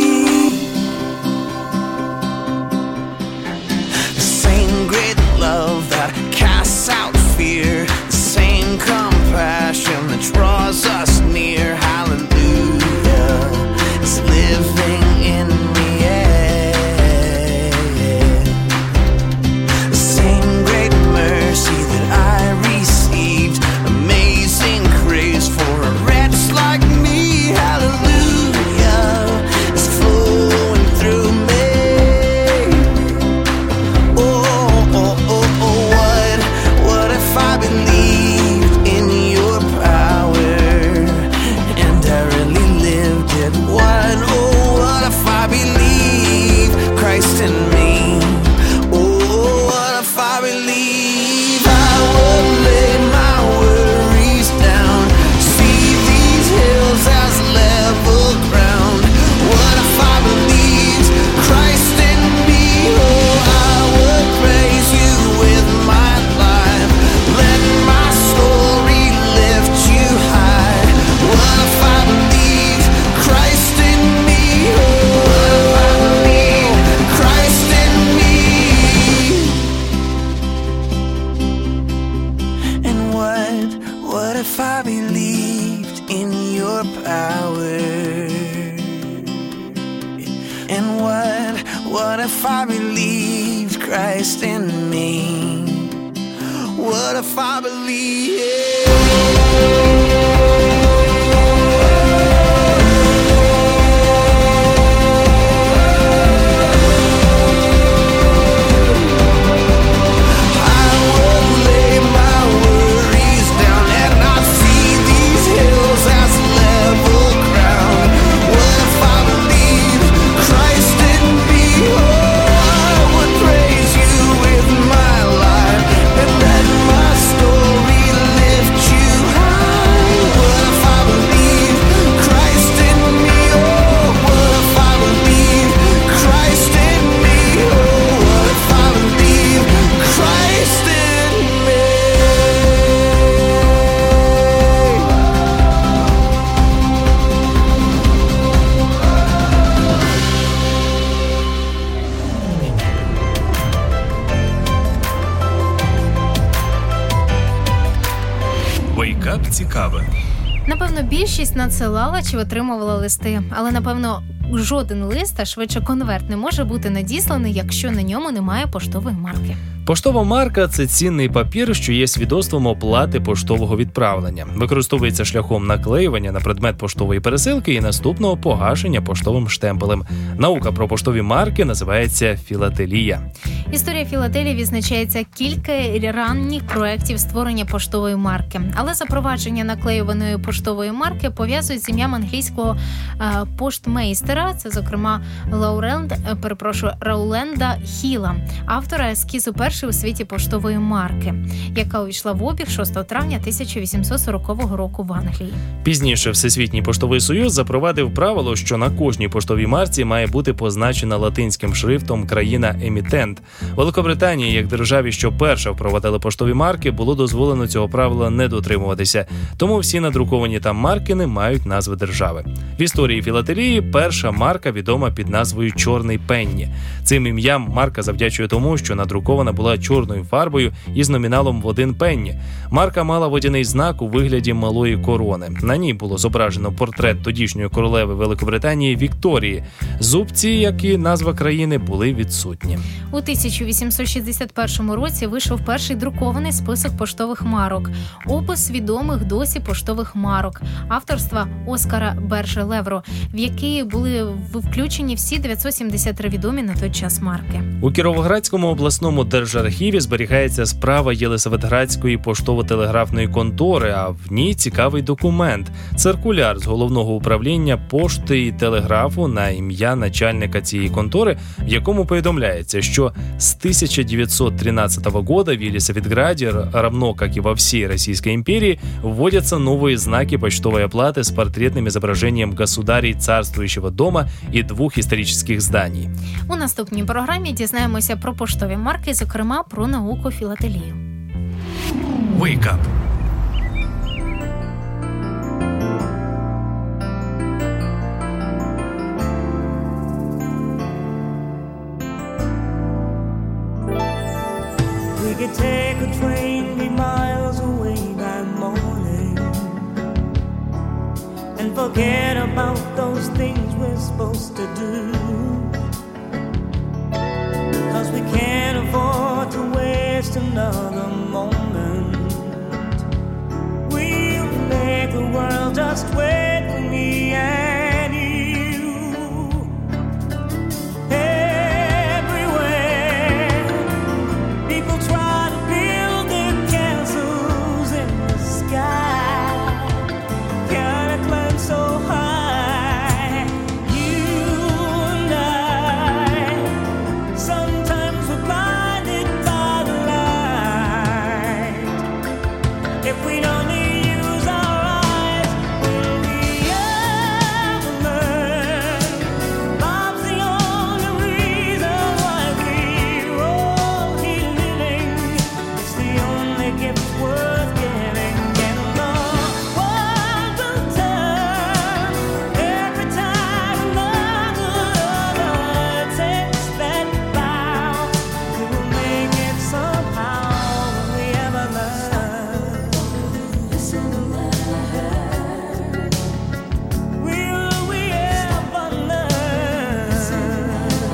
Great love that casts out fear, the same compassion that draws us near, hallelujah, is living in me. The same great mercy that I received, amazing grace for a wretch like me, hallelujah, is flowing through me. I believed in your power and I really lived it. What if I believe Christ in me? Oh, what if I believe I would lay my worries down, see these hills as level ground? What if I believed Christ in me? Oh, I would praise you with my life. Let my story lift you high. What if I believe Christ in me? Oh, what if I believe Christ in me? And what if I believed in your power? And what if I believed Christ in me? What if I believe? I would lay my worries down and not see these hills as level ground. What if I believe Christ in me? Oh, I would praise you with my life and let my story lift you high. What if I believe Christ in me? Oh, what if I believe Christ in me? Oh, what if I believe Christ in me? Вейкап цікаве. Напевно, більшість надсилала чи отримувала листи, але, напевно, жоден лист, а швидше конверт, не може бути надісланий, якщо на ньому немає поштової марки. Поштова марка – це цінний папір, що є свідоцтвом оплати поштового відправлення. Використовується шляхом наклеювання на предмет поштової пересилки і наступного погашення поштовим штемпелем. Наука про поштові марки називається філателія. Історія філателії відзначається кілька ранніх проєктів створення поштової марки. Але запровадження наклеюваної поштової марки пов'язують з ім'ям англійського поштмейстера, це, зокрема, Рауленда Хіла, автора ескізу першої першої у світі поштової марки, яка увійшла в обіг 6 травня 1840 року в Англії. Пізніше Всесвітній поштовий союз запровадив правило, що на кожній поштовій марці має бути позначена латинським шрифтом країна-емітент. Великобританії, як державі, що перша впровадила поштові марки, було дозволено цього правила не дотримуватися. Тому всі надруковані там марки не мають назви держави. В історії філателії перша марка відома під назвою «Чорний пенні». Цим ім'ям марка завдячує тому, що надрукована була чорною фарбою із номіналом в 1 пенні. Марка мала водяний знак у вигляді малої корони. На ній було зображено портрет тодішньої королеви Великобританії Вікторії. Зубці, як і назва країни, були відсутні. У 1861 році вийшов перший друкований список поштових марок. Опис відомих досі поштових марок авторства Оскара Берже-Левро, в який були включені всі 973 відомі на той час марки. У Кіровоградському обласному держархіві зберігається справа Єлисаветградської поштово-телеграфної контори, а в ній цікавий документ – циркуляр з головного управління пошти і телеграфу на ім'я начальника цієї контори, в якому повідомляється, что с 1913 года в Елисаветграде, равно как и во всей Российской империи, вводятся новые знаки почтовой оплаты с портретным изображением государей царствующего дома и 2 исторических зданий. У наступній програмі дізнаємося про поштові марки, зокрема про науку філателію. Wake up! We could take a train, be miles away by morning, and forget about those things we're supposed to do. 'Cause we can't afford to waste another moment. We'll make the world just wait for me and you. Everywhere people try to build their castles in the sky, can't climb so high. You and I, sometimes we're blinded by the light. If we don't use our eyes, will we ever learn? Love's the only reason why we're all here living. It's the only gift worth giving, and the world will turn every time another takes that vow. We will make it somehow. Will we ever learn? Listen to that. Will we ever learn?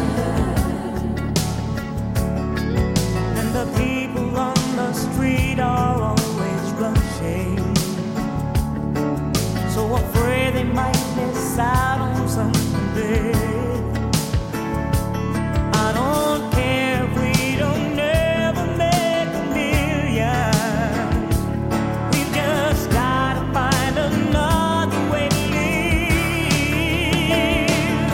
And the people on the street are always rushing, so afraid they might miss out on something big. I don't care if we don't ever make a million. We've just gotta find another way to live.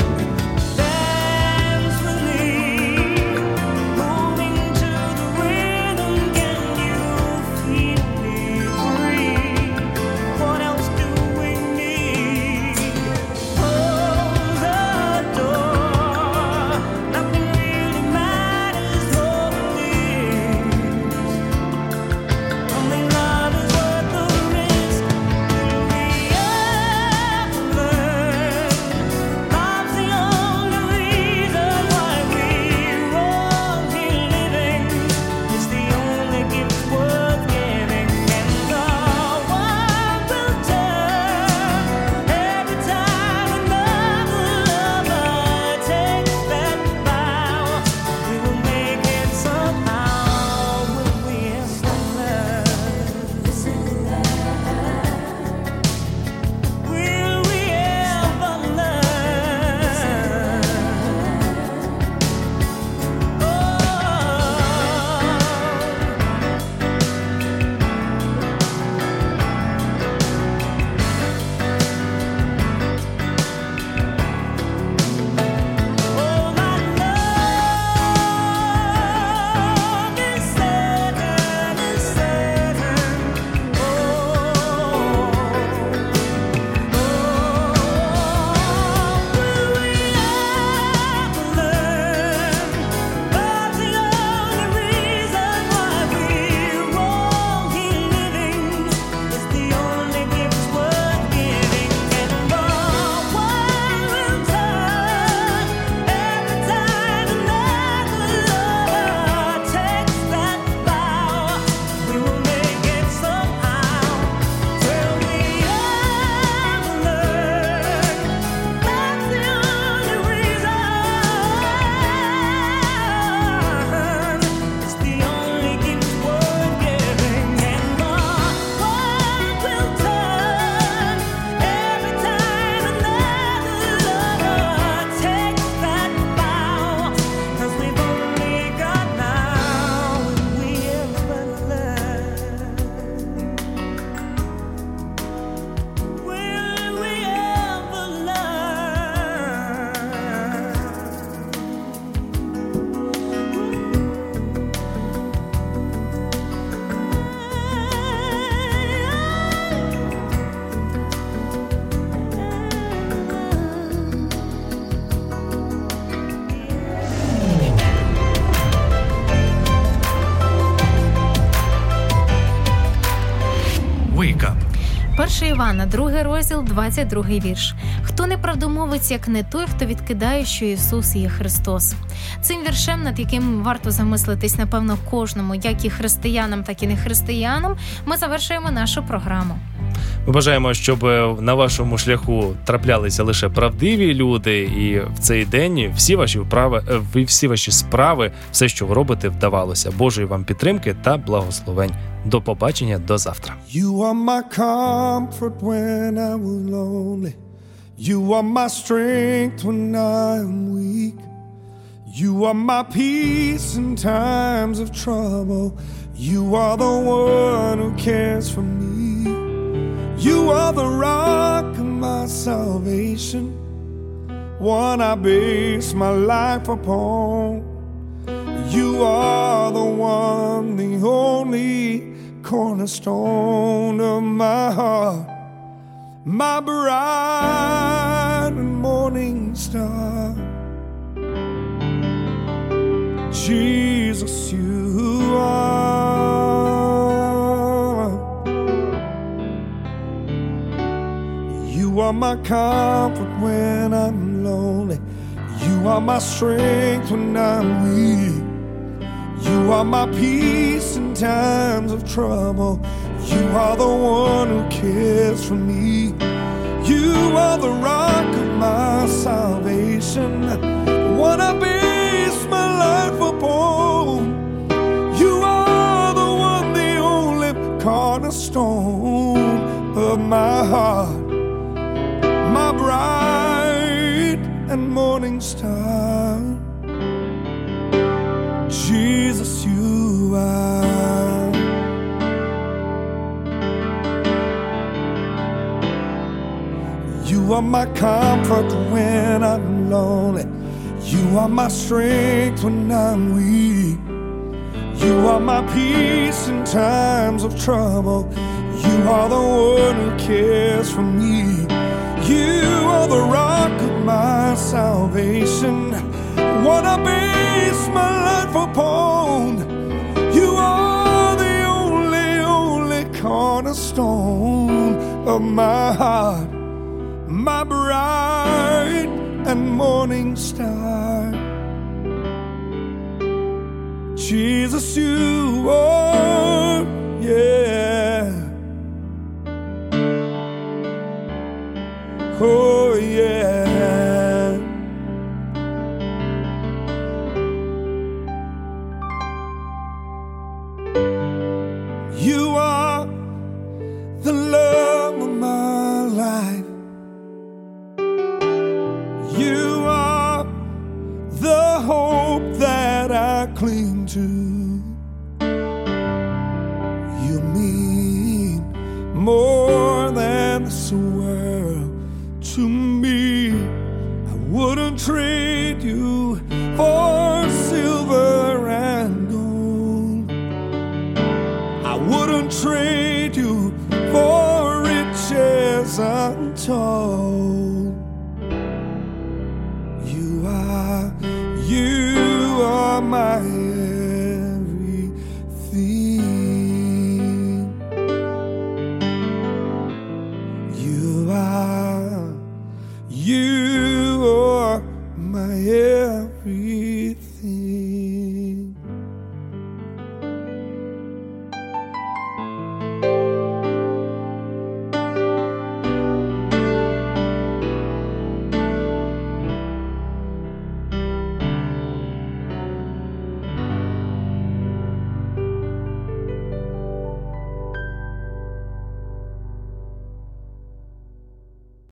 Dance with me, moving to the rhythm. Can you feel me breathe? What else do we need? Close the 1 Івана, 2 розділ, 22 вірш. «Хто неправдомовець, як не той, хто відкидає, що Ісус є Христос». Цим віршем, над яким варто замислитись, напевно, кожному, як і християнам, так і нехристиянам, ми завершуємо нашу програму. Ми бажаємо, щоб на вашому шляху траплялися лише правдиві люди, і в цей день всі ваші справи, все, що ви робите, вдавалося. Божої вам підтримки та благословень. До побачення, до завтра. You are my comfort when I was lonely. You are my strength when I am weak. You are my peace in times of trouble. You are the one who cares for me. You are the rock of my salvation, one I base my life upon. You are the one, the only cornerstone of my heart, my bright and morning star. Jesus, you are. You are my comfort when I'm lonely. You are my strength when I'm weak. You are my peace in times of trouble. You are the one who cares for me. You are the rock of my salvation, one I base my life upon. You are the one, the only cornerstone of my heart, my bright and morning star. Jesus, you are. You are my comfort when I'm lonely. You are my strength when I'm weak. You are my peace in times of trouble. You are the one who cares for me. You are the rock of my salvation, one I base my life upon. You are the only cornerstone of my heart, my bright and morning star. Jesus, you are, yeah. Oh, yeah. You are the love of my life. You are the hope that I cling to. You mean more than this world to me. I wouldn't trade you for silver and gold. I wouldn't trade you for riches untold. You are my everything. You are